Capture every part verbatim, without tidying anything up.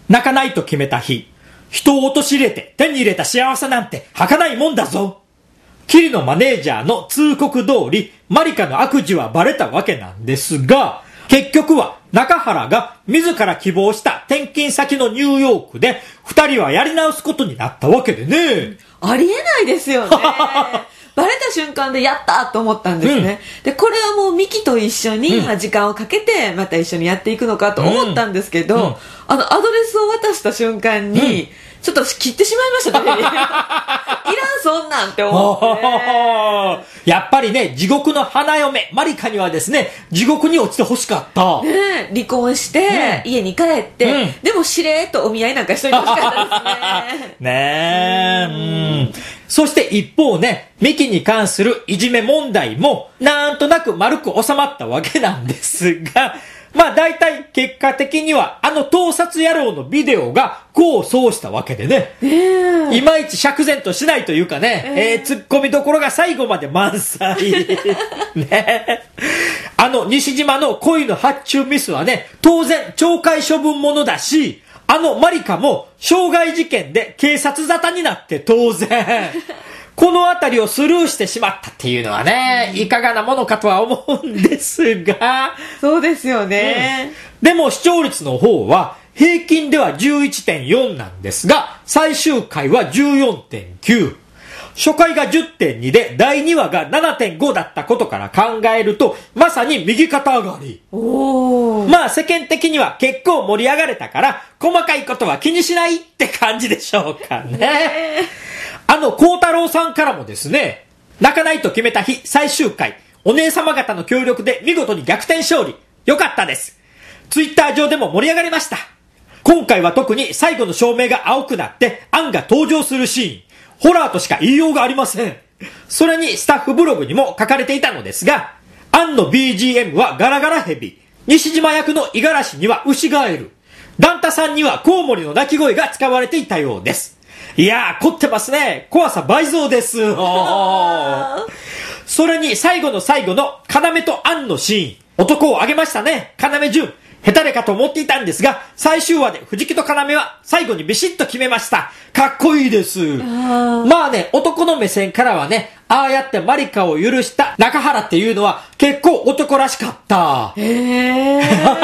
泣かないと決めた日、人を陥れて手に入れた幸せなんて儚いもんだぞ。キリのマネージャーの通告通り、マリカの悪事はバレたわけなんですが、結局は中原が自ら希望した転勤先のニューヨークで二人はやり直すことになったわけでね。 ありえないですよね。バレた瞬間でやったと思ったんですね、うん、でこれはもうミキと一緒に、うん、時間をかけてまた一緒にやっていくのかと思ったんですけど、うんうん、あのアドレスを渡した瞬間に、うん、ちょっと切ってしまいましたね。いらんそんなんって思って。 やっぱりね、地獄の花嫁マリカにはですね、地獄に落ちてほしかった。 ね、離婚して、ね、家に帰って、うん、でもしれーっとお見合いなんかしといてほしかったですね。 ねえ、うん。そして一方ね、ミキに関するいじめ問題もなんとなく丸く収まったわけなんですが、まあ大体結果的にはあの盗撮野郎のビデオが功を奏したわけでね、えー、いまいち釈然としないというかね、えーえー、ツッコミどころが最後まで満載。ね、あの西島の恋の発注ミスはね、当然懲戒処分ものだし、あのマリカも傷害事件で警察沙汰になって当然。このあたりをスルーしてしまったっていうのはね、いかがなものかとは思うんですが。 そうですよね、 うん。でも視聴率の方は平均では じゅういってんよん なんですが、最終回は じゅうよんてんきゅう。初回が じゅってんに でだいにわが ななてんご だったことから考えると、まさに右肩上がり。 おー。 まあ世間的には結構盛り上がれたから、細かいことは気にしないって感じでしょうかね。ね、あの孝太郎さんからもですね、泣かないと決めた日最終回、お姉様方の協力で見事に逆転勝利。よかったです。ツイッター上でも盛り上がりました。今回は特に最後の照明が青くなってアンが登場するシーン、ホラーとしか言いようがありません。それにスタッフブログにも書かれていたのですが、アンの ビージーエム はガラガラヘビ、西島役の五十嵐には牛ガエル、ダンタさんにはコウモリの鳴き声が使われていたようです。いやー、凝ってますね。怖さ倍増です。それに最後の最後の要とアンのシーン、男をあげましたね。要潤。下手れかと思っていたんですが、最終話で藤木と要は最後にビシッと決めました。かっこいいです。まあね、男の目線からはね、ああやってマリカを許した中原っていうのは結構男らしかった。 へー。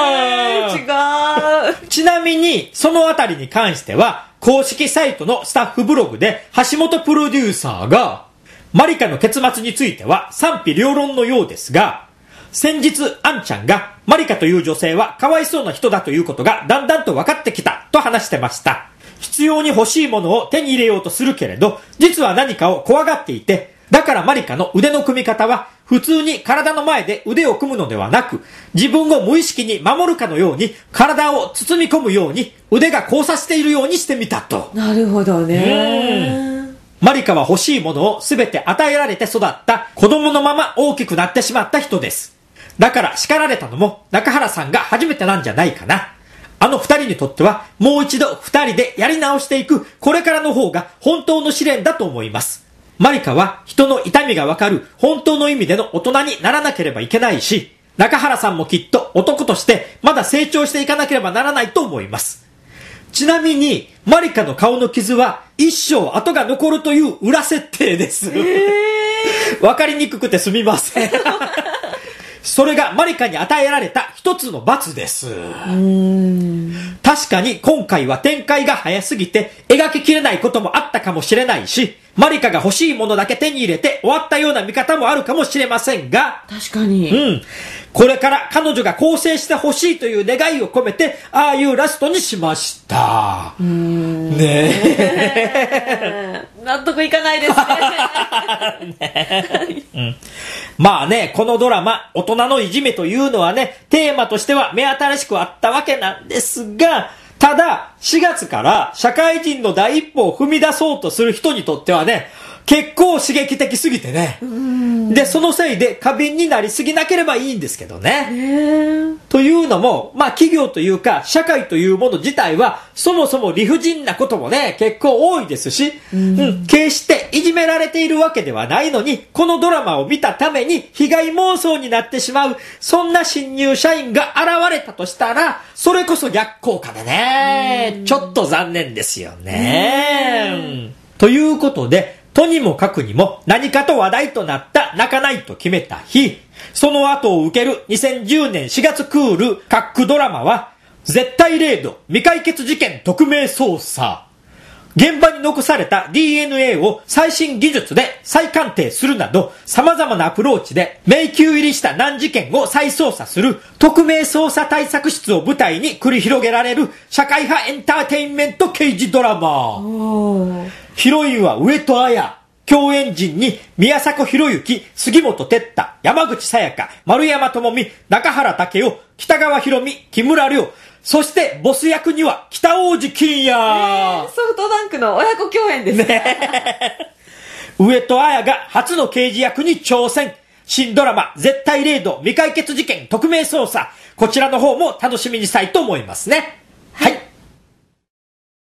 違う。 ちなみに、そのあたりに関しては、公式サイトのスタッフブログで橋本プロデューサーが、マリカの結末については賛否両論のようですが、先日、アンちゃんが、マリカという女性はかわいそうな人だということがだんだんと分かってきたと話してました。必要に欲しいものを手に入れようとするけれど、実は何かを怖がっていて、だからマリカの腕の組み方は、普通に体の前で腕を組むのではなく、自分を無意識に守るかのように、体を包み込むように、腕が交差しているようにしてみたと。 なるほどね。 マリカは欲しいものをすべて与えられて育った子供のまま大きくなってしまった人です。だから叱られたのも中原さんが初めてなんじゃないかな。あの二人にとってはもう一度二人でやり直していくこれからの方が本当の試練だと思います。マリカは人の痛みがわかる本当の意味での大人にならなければいけないし、中原さんもきっと男としてまだ成長していかなければならないと思います。ちなみにマリカの顔の傷は一生跡が残るという裏設定です。わかりにくくてすみません。それがマリカに与えられた一つの罰です。うーん、確かに今回は展開が早すぎて描ききれないこともあったかもしれないし、マリカが欲しいものだけ手に入れて終わったような見方もあるかもしれませんが、 確かに、 うん、これから彼女が更生してほしいという願いを込めてああいうラストにしました。うーん、ねえ納得いかないですね。 ねうん、まあね、このドラマ大人のいじめというのはね、テーマとしては目新しくあったわけなんですが、ただしがつから社会人の第一歩を踏み出そうとする人にとってはね、 結構刺激的すぎてね。で、そのせいで過敏になりすぎなければいいんですけどね。というのも、まあ企業というか社会というもの自体はそもそも理不尽なこともね、結構多いですし、うん、うん、決していじめられているわけではないのに、このドラマを見たために被害妄想になってしまう、そんな新入社員が現れたとしたら、それこそ逆効果でね、ちょっと残念ですよね。ということで、とにもかくにも何かと話題となった泣かないと決めた日、その後を受けるにせんじゅうねんしがつクールカックドラマは、絶対零度未解決事件特命捜査。現場に残された ディーエヌエー を最新技術で再鑑定するなど、様々なアプローチで迷宮入りした難事件を再捜査する特命捜査対策室を舞台に繰り広げられる社会派エンターテインメント刑事ドラマ。ヒロインは上戸彩。共演陣に宮迫博之、杉本哲太、山口紗弥香、丸山智美、中原武雄、北川博美、木村亮。そしてボス役には北大路欣也、えー、 ソフトバンクの親子共演ですね。 上戸彩が初の刑事役に挑戦。新ドラマ絶対零度未解決事件特命捜査。こちらの方も楽しみにしたいと思いますね。